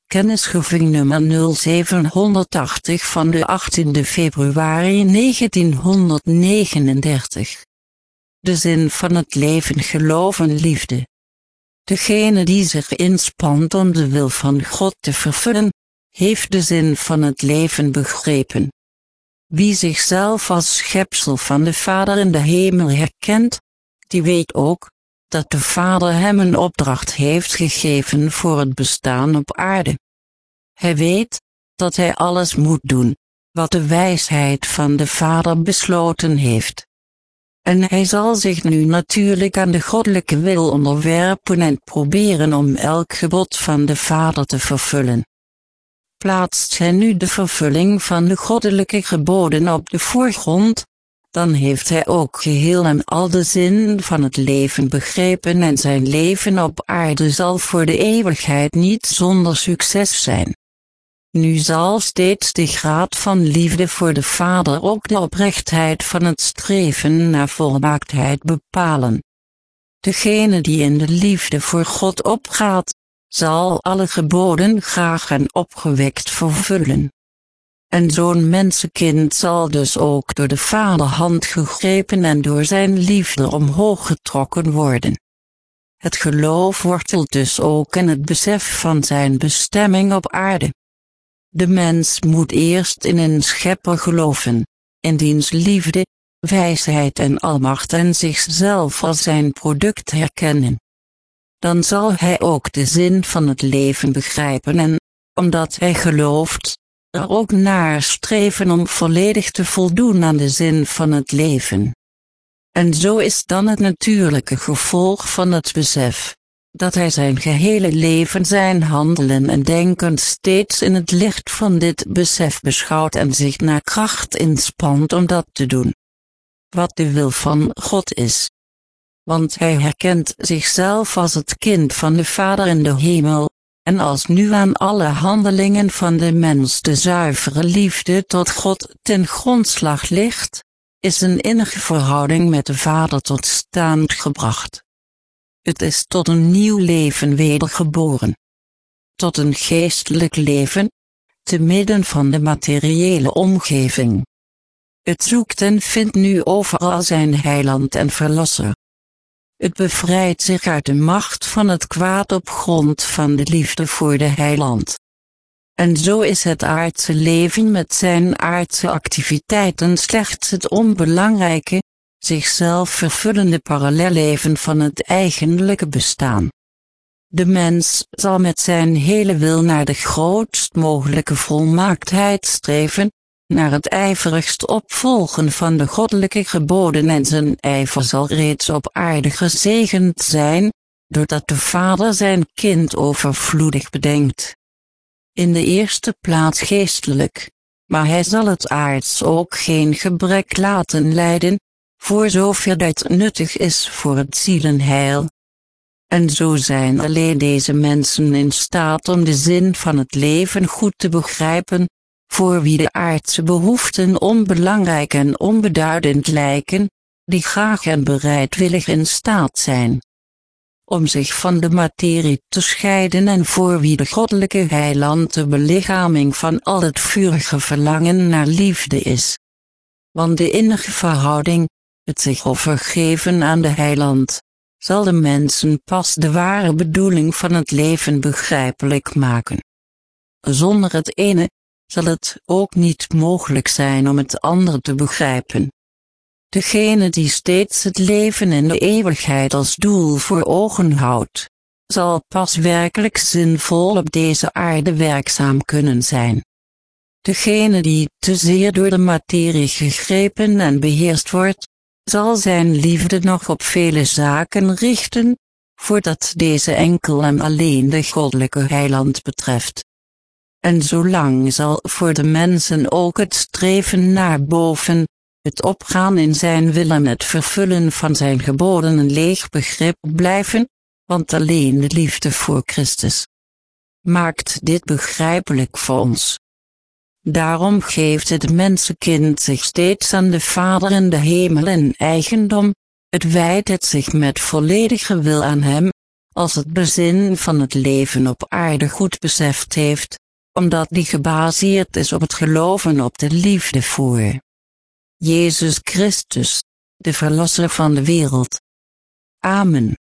Kennisgeving nummer 0780 van de 18 februari 1939. De zin van het leven: geloof en liefde. Degene die zich inspant om de wil van God te vervullen, heeft de zin van het leven begrepen. Wie zichzelf als schepsel van de Vader in de hemel herkent, die weet ook dat de Vader hem een opdracht heeft gegeven voor het bestaan op aarde. Hij weet dat hij alles moet doen wat de wijsheid van de Vader besloten heeft. En hij zal zich nu natuurlijk aan de goddelijke wil onderwerpen en proberen om elk gebod van de Vader te vervullen. Plaatst hij nu de vervulling van de goddelijke geboden op de voorgrond, dan heeft hij ook geheel en al de zin van het leven begrepen en zijn leven op aarde zal voor de eeuwigheid niet zonder succes zijn. Nu zal steeds de graad van liefde voor de Vader ook de oprechtheid van het streven naar volmaaktheid bepalen. Degene die in de liefde voor God opgaat, zal alle geboden graag en opgewekt vervullen. En zo'n mensenkind zal dus ook door de Vaderhand gegrepen en door zijn liefde omhoog getrokken worden. Het geloof wortelt dus ook in het besef van zijn bestemming op aarde. De mens moet eerst in een schepper geloven, in diens liefde, wijsheid en almacht en zichzelf als zijn product herkennen. Dan zal hij ook de zin van het leven begrijpen en, omdat hij gelooft, er ook naar streven om volledig te voldoen aan de zin van het leven. En zo is dan het natuurlijke gevolg van het besef dat hij zijn gehele leven, zijn handelen en denken steeds in het licht van dit besef beschouwt en zich naar kracht inspant om dat te doen wat de wil van God is. Want hij herkent zichzelf als het kind van de Vader in de hemel, en als nu aan alle handelingen van de mens de zuivere liefde tot God ten grondslag ligt, is een innige verhouding met de Vader tot stand gebracht. Het is tot een nieuw leven wedergeboren. Tot een geestelijk leven, te midden van de materiële omgeving. Het zoekt en vindt nu overal zijn heiland en verlosser. Het bevrijdt zich uit de macht van het kwaad op grond van de liefde voor de heiland. En zo is het aardse leven met zijn aardse activiteiten slechts het onbelangrijke, zichzelf vervullende parallelleven van het eigenlijke bestaan. De mens zal met zijn hele wil naar de grootst mogelijke volmaaktheid streven, naar het ijverigst opvolgen van de goddelijke geboden en zijn ijver zal reeds op aarde gezegend zijn, doordat de Vader zijn kind overvloedig bedenkt. In de eerste plaats geestelijk, maar hij zal het aards ook geen gebrek laten lijden, voor zover dat nuttig is voor het zielenheil. En zo zijn alleen deze mensen in staat om de zin van het leven goed te begrijpen, voor wie de aardse behoeften onbelangrijk en onbeduidend lijken, die graag en bereidwillig in staat zijn om zich van de materie te scheiden en voor wie de goddelijke heiland de belichaming van al het vurige verlangen naar liefde is. Want de innige verhouding, het zich overgeven aan de heiland, zal de mensen pas de ware bedoeling van het leven begrijpelijk maken. Zonder het ene zal het ook niet mogelijk zijn om het andere te begrijpen. Degene die steeds het leven en de eeuwigheid als doel voor ogen houdt, zal pas werkelijk zinvol op deze aarde werkzaam kunnen zijn. Degene die te zeer door de materie gegrepen en beheerst wordt, zal zijn liefde nog op vele zaken richten, voordat deze enkel en alleen de goddelijke heiland betreft. En zolang zal voor de mensen ook het streven naar boven, het opgaan in zijn wil en het vervullen van zijn geboden een leeg begrip blijven, want alleen de liefde voor Christus maakt dit begrijpelijk voor ons. Daarom geeft het mensenkind zich steeds aan de Vader in de hemel in eigendom, het wijdt het zich met volledige wil aan hem, als het bezin van het leven op aarde goed beseft heeft, omdat die gebaseerd is op het geloven op de liefde voor Jezus Christus, de Verlosser van de wereld. Amen.